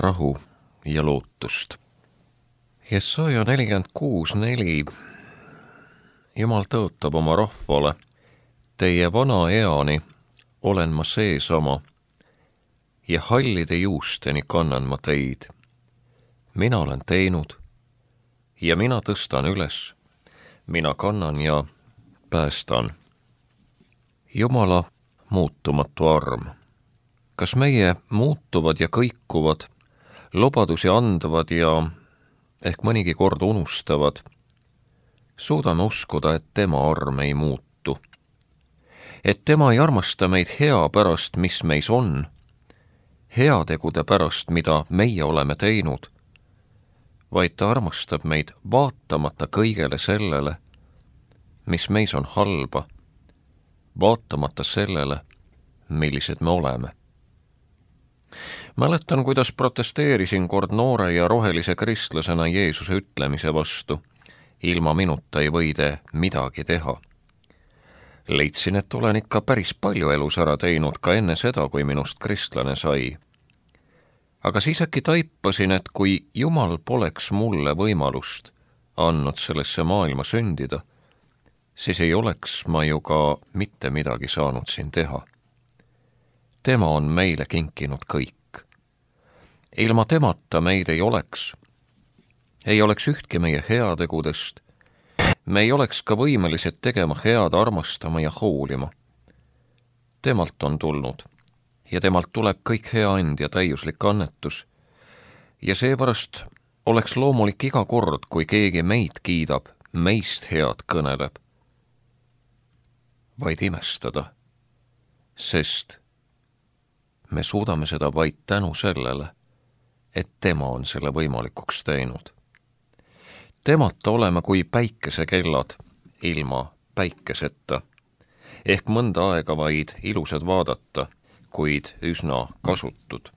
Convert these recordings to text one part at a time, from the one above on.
rahu ja lootust. Jesaja 46:4 Jumal tõotab oma rahvale: teie vana eani olen ma seesama ja hallide juusteni kannan ma teid. Mina olen teinud ja mina tõstan üles, mina kannan ja päästan. Jumala muutumatu arm. Kas meie muutuvad ja kõikuvad, lubadusi andvad ja ehk mõnigi kord unustavad, suudame uskuda, et tema arm ei muutu. Et tema ei armasta meid hea pärast, mis meis on, heategude pärast, mida meie oleme teinud, vaid ta armastab meid vaatamata kõigele sellele, mis meis on halba, vaatamata sellele, millised me oleme. Mäletan, kuidas protesteerisin kord noore ja rohelise kristlasena Jeesuse ütlemise vastu: ilma minuta ei või te midagi teha. Leidsin, et olen ikka päris palju elus ära teinud ka enne seda, kui minust kristlane sai. Aga siis äkki taipasin, et kui Jumal poleks mulle võimalust andnud sellesse maailma sündida, siis ei oleks ma ju ka mitte midagi saanud siin teha. Tema on meile kinkinud kõik. Ilma temata meid ei oleks ühtki meie heategudest, me ei oleks ka võimelised tegema head, armastama ja hoolima. Temalt on tulnud ja temalt tuleb kõik hea end ja täiuslik annetus. Ja seepärast oleks loomulik iga kord, kui keegi meid kiidab, meist head kõneleb, vaid imestada, sest me suudame seda vaid tänu sellele, et tema on selle võimalikuks teinud. Temata oleme kui päikesekellad ilma päikeseta, ehk mõnda aega vaid ilusad vaadata, kuid üsna kasutud.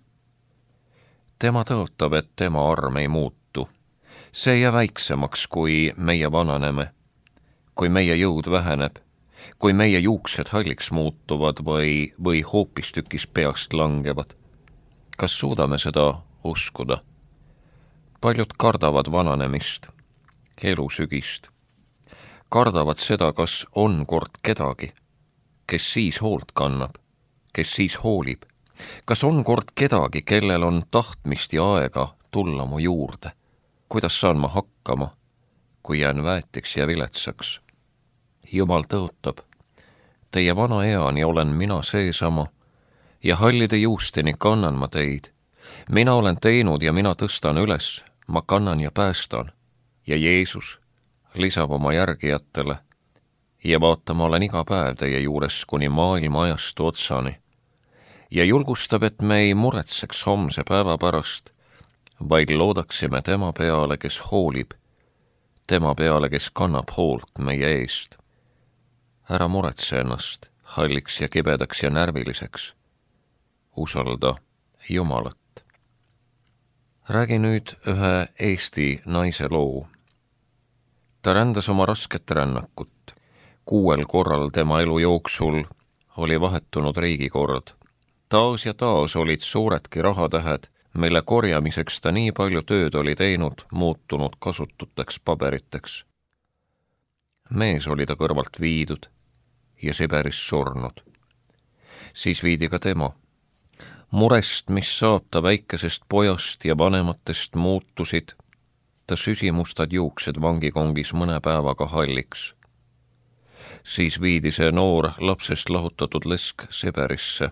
Tema tõotab, et tema arm ei muutu. See ei jää väiksemaks, kui meie vananeme, kui meie jõud väheneb, kui meie juuksed halliks muutuvad või hoopistükis peast langevad. Kas suudame seda uskuda? Paljud kardavad vananemist, elusügist. Kardavad seda, kas on kord kedagi, kes siis hoolt kannab, kes siis hoolib. Kas on kord kedagi, kellel on tahtmist ja aega tulla mu juurde? Kuidas saan ma hakkama, kui jään väetiks ja viletsaks? Jumal tõotab: teie vana eani olen mina seesama ja hallide juusteni kannan ma teid. Mina olen teinud ja mina tõstan üles, ma kannan ja päästan. Ja Jeesus lisab oma järgijatele: ja vaata, ma olen iga päev teie juures kuni maailma ajastu otsani. Ja julgustab, et me ei muretseks homse päeva pärast, vaid loodaksime tema peale, kes hoolib, tema peale, kes kannab hoolt meie eest. Ära muretse ennast halliks ja kibedaks ja närviliseks. Usalda Jumalat. Räägi nüüd ühe Eesti naise loo. Ta rändas oma rasket rännakut. 6 korral tema elu jooksul oli vahetunud riigikord. Taas ja taas olid suuredki rahatähed, mille korjamiseks ta nii palju tööd oli teinud, muutunud kasututeks paberiteks. Mees oli ta kõrvalt viidud ja Siberis surnud. Siis viidi ka tema. Murest, mis saab ta väikesest pojast ja vanematest muutusid, ta süsimustad juuksed vangikongis mõne päevaga halliks. Siis viidi see noor lapsest lahutatud lesk Siberisse.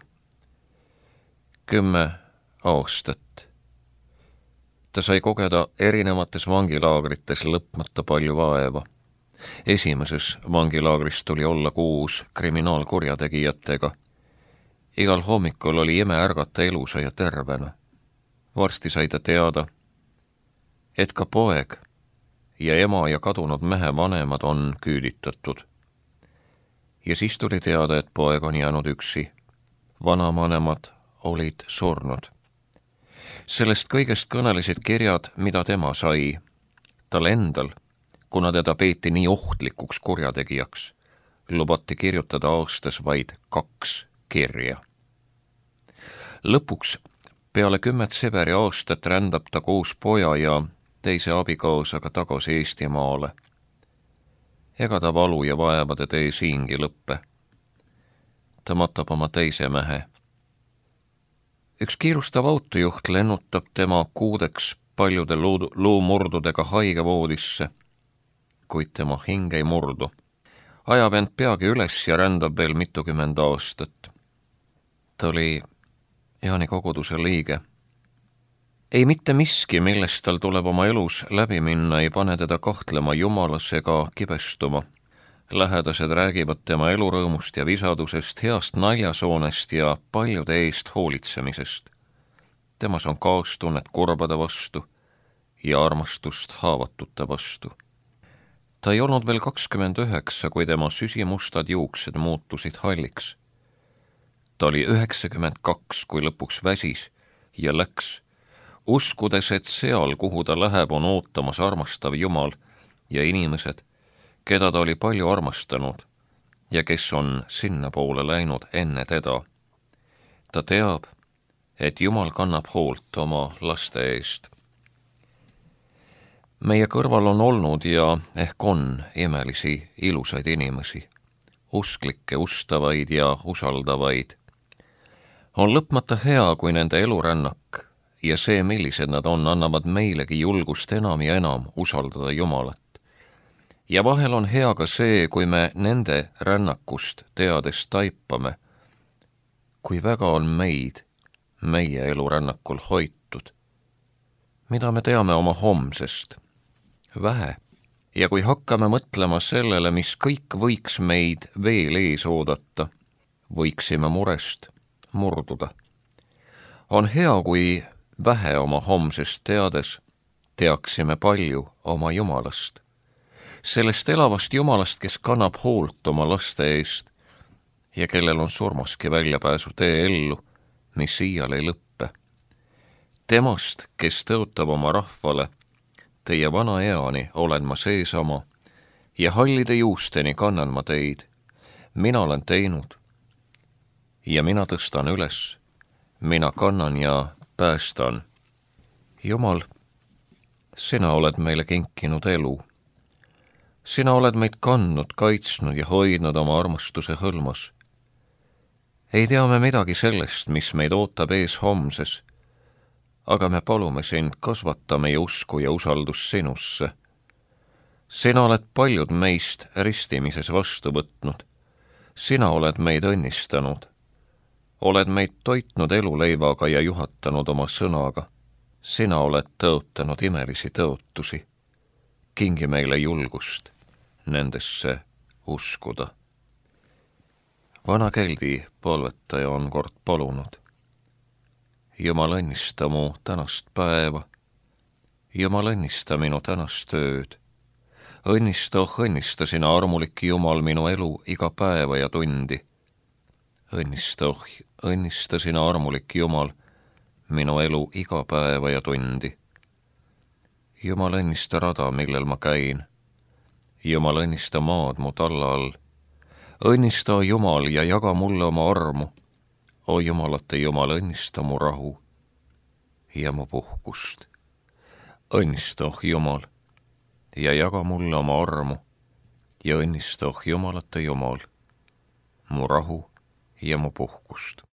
10 aastat. Ta sai kogeda erinevates vangilaagrites lõpmata palju vaeva. Esimeses vangilaagris tuli olla 6 kriminaalkurjategijatega. Igal hommikul oli ime ärgata elusa ja tervena. Varsti sai ta teada, et ka poeg ja ema ja kadunud mehe vanemad on küüditatud. Ja siis tuli teada, et poeg on jäänud üksi. Vanavanemad olid surnud. Sellest kõigest kõnelesid kirjad, mida tema sai. Tal endal, kuna teda peeti nii ohtlikuks kurjategijaks, lubati kirjutada aastas vaid 2 kirja. Lõpuks Peale 10 Siberi aastat rändab ta koos poja ja teise abikaasaga tagasi Eestimaale. Ega ta valu ja vaevade tee siingi lõppe. Ta matab oma teise mehe. Üks kiirustav autojuht lennutab tema kuudeks paljude luumurdudega haigevoodisse, kuid tema hing ei murdu. Ajab end peagi üles ja rändab veel mitukümmend aastat. Ta oli Jaani koguduse liige. Ei mitte miski, millest tal tuleb oma elus läbi minna, ei pane teda kahtlema Jumalas ega kibestuma. Lähedased räägivad tema elurõõmust ja visadusest, heast naljasoonest ja paljude eest hoolitsemisest. Temas on kaastunnet kurbade vastu ja armastust haavatute vastu. Ta ei olnud veel 29, kui tema süsimustad juuksed muutusid halliks. Ta oli 92, kui lõpuks väsis ja läks, uskudes, et seal, kuhu ta läheb, on ootamas armastav Jumal ja inimesed, keda ta oli palju armastanud ja kes on sinna poole läinud enne teda. Ta teab, et Jumal kannab hoolt oma laste eest. Meie kõrval on olnud ja ehk on imelisi, ilusaid inimesi, usklikke, ustavaid ja usaldavaid. On lõpmata hea, kui nende elurännak ja see, millised nad on, annavad meilegi julgust enam ja enam usaldada Jumalat. Ja vahel on hea ka see, kui me nende rännakust teades taipame, kui väga on meid meie elurännakul hoitud. Mida me teame oma homsest? Vähe. Ja kui hakkame mõtlema sellele, mis kõik võiks meid veel ees oodata, võiksime murest murduda. On hea, kui vähe oma homsest teades teaksime palju oma Jumalast. Sellest elavast Jumalast, kes kannab hoolt oma laste eest ja kellel on surmaski väljapääsu tee ellu, mis iial ei lõppe. Temast, kes tõotab oma rahvale, teie vana eani olen ma seesama ja hallide juusteni kannan ma teid. Mina olen teinud ja mina tõstan üles, mina kannan ja päästan. Jumal, sina oled meile kinkinud elu. Sina oled meid kandnud, kaitsnud ja hoidnud oma armastuse hõlmas. Ei tea me midagi sellest, mis meid ootab ees homses, aga me palume sind, kasvata meie usku ja usaldus sinusse. Sina oled paljud meist ristimises vastu võtnud. Sina oled meid õnnistanud. Oled meid toitnud eluleivaga ja juhatanud oma sõnaga. Sina oled tõotanud imelisi tõotusi. Kingi meile julgust nendesse uskuda. Vana Keldi palvetaja on kord palunud. Jumal õnnista mu tänast päeva. Jumal õnnista minu tänast ööd. Õnnista sina armulik Jumal minu elu iga päeva ja tundi. Õnnista sina armulik Jumal minu elu iga päeva ja tundi. Jumal õnnista rada, millel ma käin. Jumal õnnista maad mu talla all. Õnnista Jumal ja jaga mulle oma armu. O Jumalate Jumal, õnnista mu rahu ja mu puhkust. Õnnista, Jumal, ja jaga mulle oma armu ja õnnista, Jumalate Jumal, mu rahu ja mu puhkust.